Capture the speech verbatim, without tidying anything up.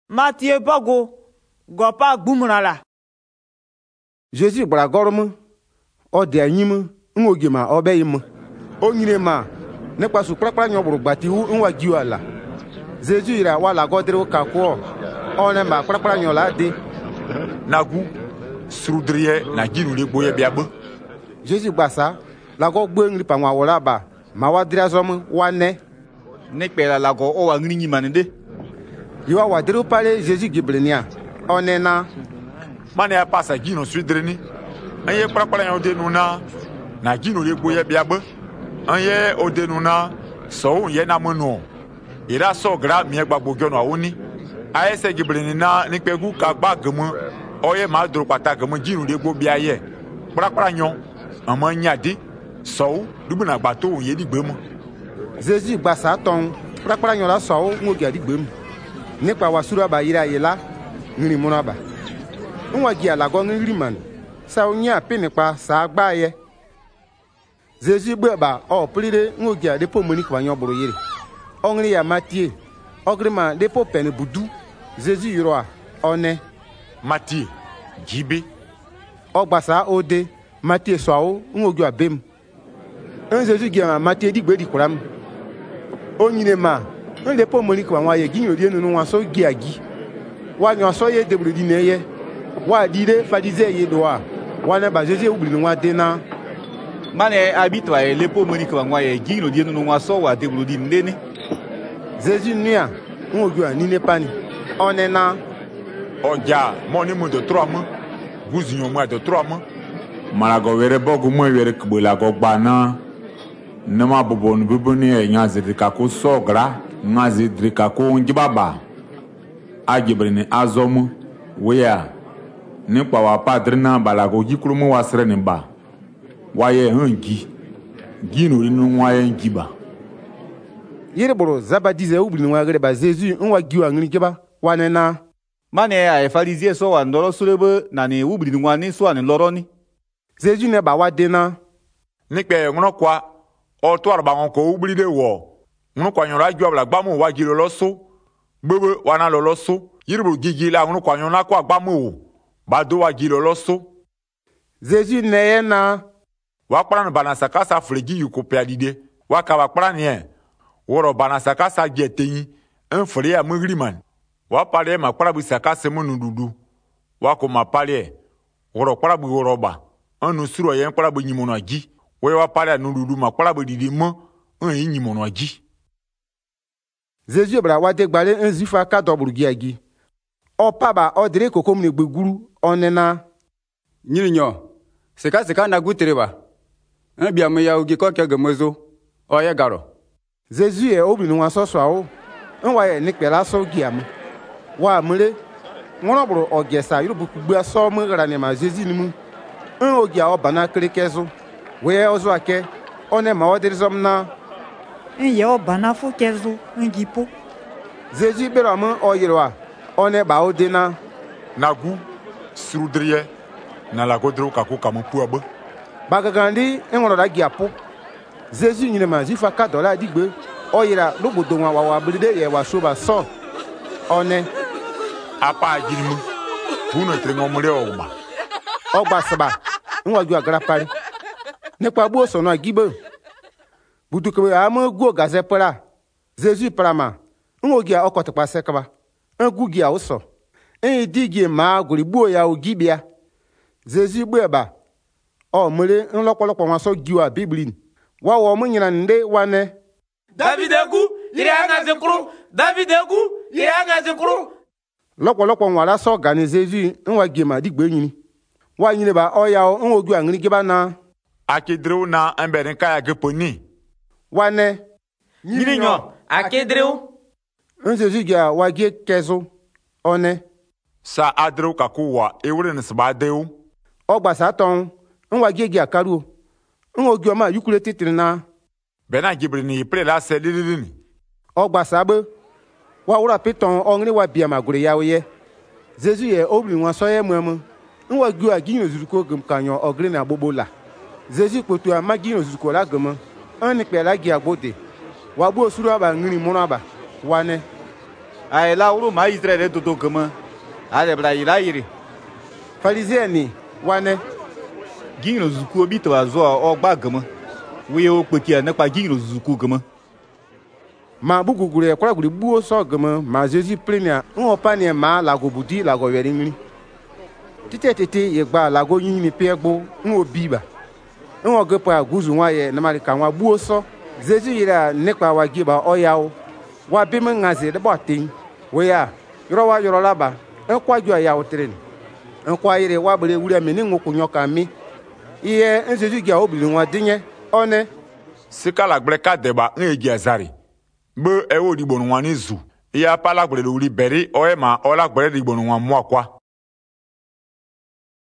Matthieu Bogo, Gopa Bumrala. Jésus bragorme, o de anyim, ngogima obeyim. O nyinema, ne pas su prapra nyobro batiwu nwa giwala. Jésus ira wala godre kakwo. On emba prapra nyola de. Nagu, srudrie na giru le boye biabe. Jésus basa, la go gbe pa nwa wala ba, ma wadria zom wane. Nek pela la go o angri ni manende. Yo wa dero pale Jésus gibrenia. Onena Mane ya pasa gino sudreni. Anye prapra nyo de nuna na gino le boye biabe. Anye ode nuna so ye na mono. Ira so gra mi egba gbogyo no awoni. Ayese gibreni na ni pegu ka gba gemu. Oye ma dro pata gemu gino le gbo bia ye. Prapra nyo amo nyade so dubu na gba to ye digbe mu. Jésus basa ton prapra nyola so ngogi adigbe mu. Nípa wasura ba yira yela ngiri munaba nwa gi alago ngiri man sa onya pinipa sa agba ye Jésus gbe ba o plire ngogi ade po moni kwa nyoburu yire ongri ya Matthieu ogrima de po pen budu Jésus yiro one Matthieu jibe ogbasa ode Matthieu so ngogi abem en Jésus gi ma Matthieu digbe di kuram onyine ma on le po moni kwa nwa ye ginyo die nunu nwa so gi agi wa nyo so ye debru di ne ye wa di de fadize ye doa wa na ba Jésus ubli nwa de na Mane habitwa e le po moni kwa nwa ye ginyo die nunu nwa so wa debru di ndene. Jésus nia ngogu ani ne pani onena oja moni mu de trois mois guzinyo mu de trois mois Marago were bogu mo were kbola go gba na nama bobo nu bibu ni e nya zedika ko sogra nga zedika ko njibaba agibre ni azomu wea ni pa wa padre na balago jikuru mu wasre ni ba waye hangi ginu ni nwa ye ngiba yire boro zabadize ubli nwa gere ba Jésus nwa giwa ngini keba wanena Mane a farizie so wa ndoro surebe na ni ubli nwa ni so ani loro ni. Jésus ne ba wa de na nikpe ngono kwa o to arba ngon ko ubli de wo ngono kwa nyora ju abla gbamu wa giro lo so gbebe wana lo lo so yiribu gigi la ngono kwa nyona kwa gbamu ba do wa giro lo so Jésus ne ye na wa kpara bana sakasa fregi yu ko pe adide wa ka wa kpara ni e woro bana sakasa geteyin en fre ya mugriman wa pale ma kpara bu sakasa munu dudu wa ko ma pale woro kpara bu woro ba anu suro ye kpara bu nyimono agi we wa pale anu dudu ma kpara bu didi mo en nyimono agi Jésus bra wa de gbale en zifa ka doburu gi agi o paba o dire kokom ne gbeguru onena Nyinyo seka seka na gutereba en bia me ya ugi ko ke gemozo o ye garo Jésus e obli nwa so so awo en wa ye nikpela so gi am wa mure ngono bro ogesa yurubu kugbe so mu gara ne ma Jésus ni mu en ogi a obana krekezo we ozo ake one ma o dire somna En ye obana fo kezo, en gipo. Jésus bera mu o yirwa one ba o de na nagu srudrie na la godro ka ko kamu puabe bagagandi enworo da giapo Jésus nyine ma zifa ka dola digbe oyira lobodo nwa wa blide ye wa shoba so one apa jirimu buno trengo mure oma ogba saba nwa ju agara pari nípa bo so na gibe buduke am go gaze para Jésus prama nwogi a okotopa sekaba engugi a uso en digi ma goribu ya ogibia Jésus gbeba o mure nlopolopo wan so giwa biblin wa wo mu nyina nde wane David egu, yiri anga zikru. David egu, yiri anga zikru. lopolopo wan la so organize Jésus nwa gima digbe nyini wa nyine ba o ya o nwogu angri giba na akedrew na emberen kaya geponi wane Nyinyo, akedreu. en Jésus ga wa ge kezo one sa adrew ka ko wa ewre ne sba deu ogba saton nwa ge gi akaru nwogu ma yukule titiri na bena gibre ni pre la selilini ogba sabe wa wura piton ongri wa bia magure ya oye Jésus ye obli nwa so ye mwemu nwa gu aginyo zuruko gum kanyo ogri na bobola Jésus potu amaginyo zuruko la gum an ni pe la gi agbode wa bo suru aba ngiri munu aba wane ai la uru ma Israel to to kama ale bra ira ire Pharisien ni wane gino zuku obi to azo ogba gama we o pekia na pa gino zuku gama ma bugugure kwara guri buo so gama ma Jésus plenia on pani ma la go budi la go weri ngri tite tete ye gba la go yin ni pegbo n obi ba n o ge pa guzu nwa ye na mari kan wa buo so Jésus ira nekpa wa giba oyawo wa bi men ngaze de botin we ya yoro wa yoro laba en kwa ju ya otren en kwa ire wa bere wuri ameni ngokunyo kan mi iye en Jésus gia obili nwa dinye one sika la gble ka deba n egi azari be e wo digbo nwa ni zu ya pa la gble lori beri o e ma o la gble digbo nwa mo akwa